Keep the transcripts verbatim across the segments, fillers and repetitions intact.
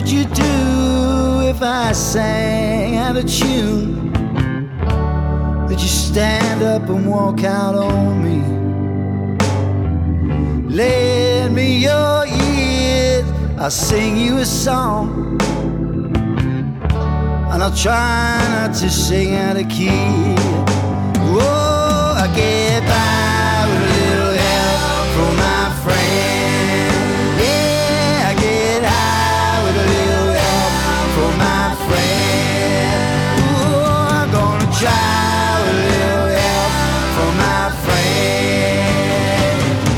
would you do if I sang out of tune? Would you stand up and walk out on me? Lend me your ears, I'll sing you a song, and I'll try not to sing out of key. Oh, I get by with a little help from my friend. Yeah, I get high with a little help from my friend. Oh, I'm gonna try with a little help from my friend.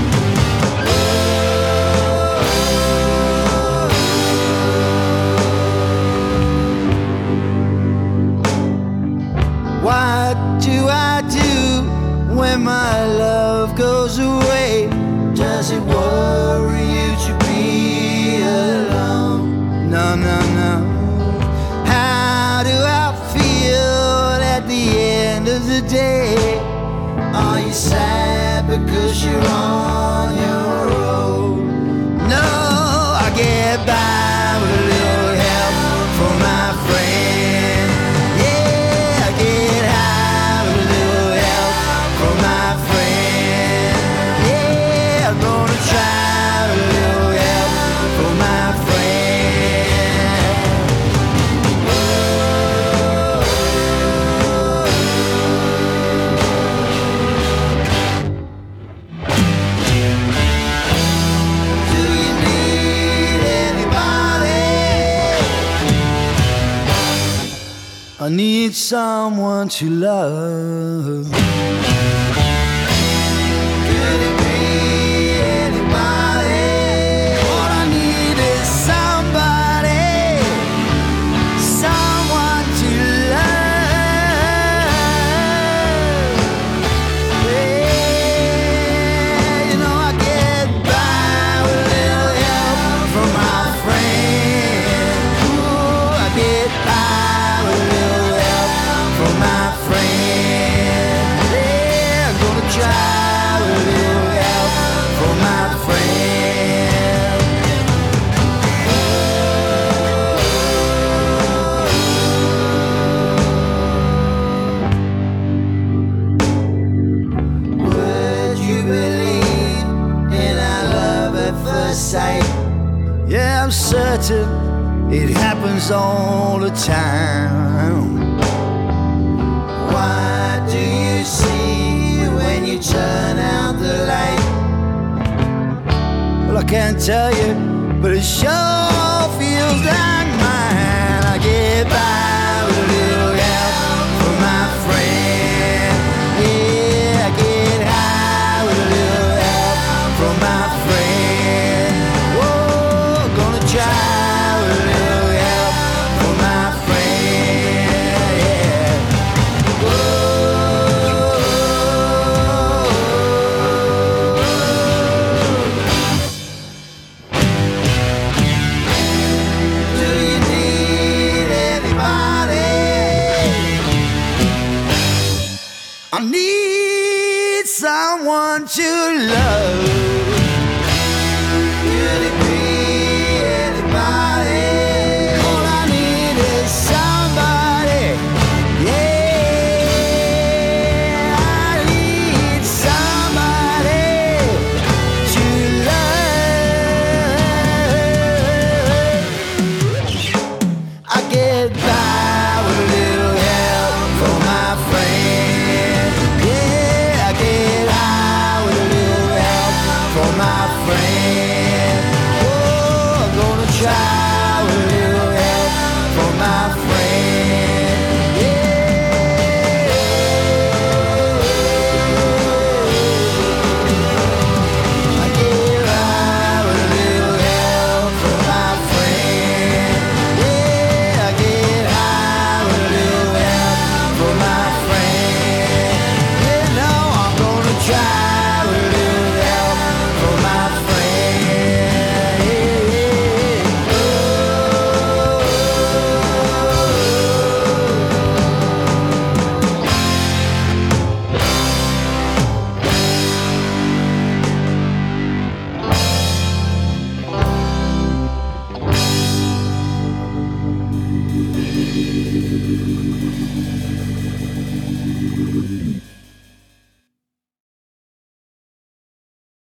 What do I do when my love goes away? Does it worry you to be alone? No, no, no. How do I feel at the end of the day? Are you sad because you're on your own? No, I get by with a little help from my friend. Yeah, I get high with a little help from my friend. Yeah, I'm gonna try with a little help from my friend. Do you need anybody? I need someone to love. Could it be anybody? All I need is somebody, someone to love. Yeah, you know I get by with a little help from my friend. Ooh, I get by with a little help from my friend. Yeah, I'm gonna try with a little help from my friend. Would you believe in our love at first sight? Yeah, I'm certain it happens all the time. What do you see when you turn out the light? Well, I can't tell you, but it sure feels like mine. I get by